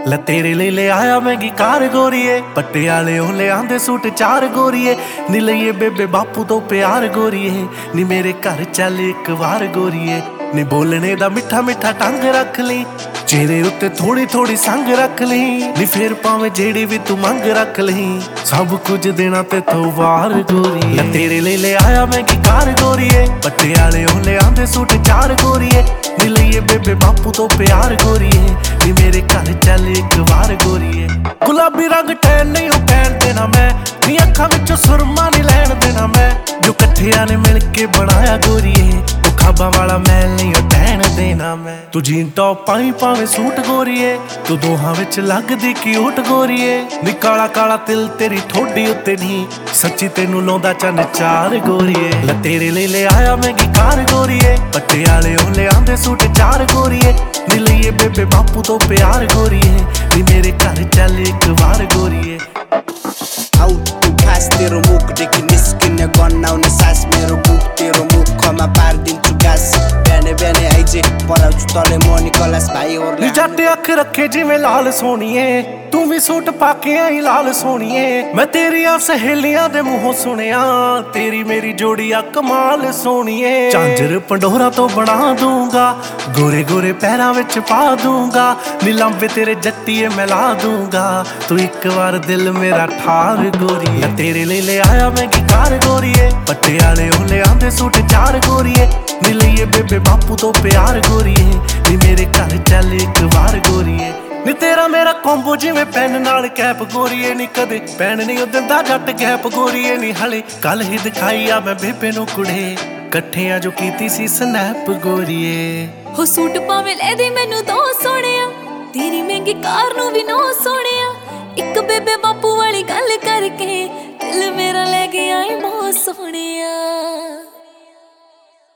ਲੈ ਤੇਰੇ ਲਈ ਲੈ ਆਇਆ ਮਹਿੰਗੀ ਕਾਰ ਗੋਰੀਏ, ਪਟਿਆਲੇ ਉਹ ਲਿਆਂਦੇ ਸੂਟ 4 ਗੋਰੀਏ। ਨੀ ਲਈਏ ਬੇਬੇ ਬਾਪੂ ਤੋਂ ਪਿਆਰ ਗੋਰੀਏ, ਨੀ ਮੇਰੇ ਘਰ ਚੱਲ ਇੱਕ ਵਾਰ ਗੋਰੀਏ। ਨੀ ਬੋਲਣੇ ਦਾ ਮਿੱਠਾ ਮਿੱਠਾ ਢੰਗ ਰੱਖ ਲਈ, ਚਿਹਰੇ ਉੱਤੇ ਥੋੜੀ ਥੋੜੀ ਸੰਗ ਰੱਖ ਲਈ। ਨੀ ਫੇਰ ਭਾਵੇਂ ਜਿਹੜੀ ਵੀ ਤੂੰ ਮੰਗ ਰੱਖ ਲਈ, ਸਭ ਕੁਝ ਦੇਣਾ ਤੇ ਤੋਂ ਵਾਰ ਗੋਰੀਏ। ਲੈ ਤੇਰੇ ਲਈ ਲੈ ਆਇਆ ਮਹਿੰਗੀ ਕਾਰ ਗੋਰੀਏ, ਪਟਿਆਲੇ ਉਹ ਲਿਆਂਦੇ ਸੂਟ 4 ਗੋਰੀਏ। ਨੀ ਲਈਏ ਬੇਬੇ ਬਾਪੂ ਤੋਂ ਪਿਆਰ ਗੋਰੀਏ, ਨੀ ਮੇਰੇ ਘਰ ਚੱਲ ਇੱਕ ਵਾਰ ਗੋਰੀਏ। ਗੁਲਾਬੀ ਰੰਗ ਟੈਨ ਨਹੀਂ ਉਹ ਪੈਣ ਦੇਣਾ ਮੈਂ, ਨੀ ਅੱਖਾਂ ਵਿੱਚੋਂ ਸੁਰਮਾ ਨਹੀਂ ਲੈਣ ਦੇਣਾ ਮੈਂ। ਜੋ ਇਕੱਠਿਆਂ ਨੇ ਮਿਲ ਕੇ ਬਣਾਇਆ ਗੋਰੀਏ, ਉਹ ਖਾਬਾਂ ਵਾਲਾ ਮੈਲ ਨਹੀਂ ਉਹ ਟਹਿਣ ਦੇਣਾ ਮੈਂ। ਤੂੰ ਜੀਨ ਟੌਪ ਪਾਈ ਭਾਵੇਂ ਸੂਟ ਗੋਰੀਏ, ਤੂੰ ਦੋਹਾਂ ਵਿੱਚ ਲੱਗਦੀ ਕਿਊਟ ਗੋਰੀਏ। ਨੀ ਕਾਲਾ ਕਾਲਾ ਤਿਲ ਤੇਰੀ ਠੋਡੀ ਉੱਤੇ ਨਹੀਂ, ਸੱਚੀ ਤੈਨੂੰ ਲਾਉਂਦਾ ਚੰਨ ਚਾਰ ਗੋਰੀਏ। ਲੈ ਤੇਰੇ ਲਈ ਲੈ ਆਇਆ ਮਹਿੰਗੀ ਕਾਰ ਗੋਰੀਏ, ਪਟਿਆਲੇ ਉਹ ਲਿਆਂਦੇ ਸੂਟ 4 ਗੋਰੀਏ। ਨੀ ਲਈਏ ਬੇਬੇ ਬਾਪੂ ਤੋਂ ਪਿਆਰ ਗੋਰੀਏ, ਨੀ ਮੇਰੇ ਘਰ ਚੱਲ ਇੱਕ ਵਾਰ ਗੋਰੀਏ। तेरो मुखदेखि निस्किने गन्नाउने सास, मेरो बुक तेरो मुखमा पारिदिन्छु गास। बिहानै बिहानै आइजे पराउँछु तले मनी कलास भाइहरूले। नी जट अख रखे जिवें लाल सोनिए, तू भी सूट पाके आई लाल सोनिए। मैं तेरिया सहेलियां दे मुंहों सुनिया, तेरी मेरी जोड़िया कमाल सोनिए। झांझर पंडोरा तो बना दूंगा, गोरे गोरे पैरां विच पा दूंगा। नी लांबे तेरे जट्टिए मैं ला दूंगा, तू एक बार दिल मेरा ठार गोरीए। तेरे लिए ले आया महंगी कार गोरीए, पटियाले ओ ले आंदे सूट 4 गोरीए। नी लईए बेबे बापू तो प्यार गोरीए, नी मेरे घर चल एक बार गोरीए। नी तेरा मेरा कोंबो जिवें पेन नाल कैप गोरीए, नी कदे पैन नहीं दिंदा जट गैप गोरीए। नी हले कल ही दिखाई आ मैं बेबे नूं कुड़े, कट्ठियां जो कीती सी स्नैप गोरीए। हो सूट पावे ले दे मैनू दो सोहणिया, तेरी महंगी कार नूं भी नो सोहणिया। इक बेबे बापू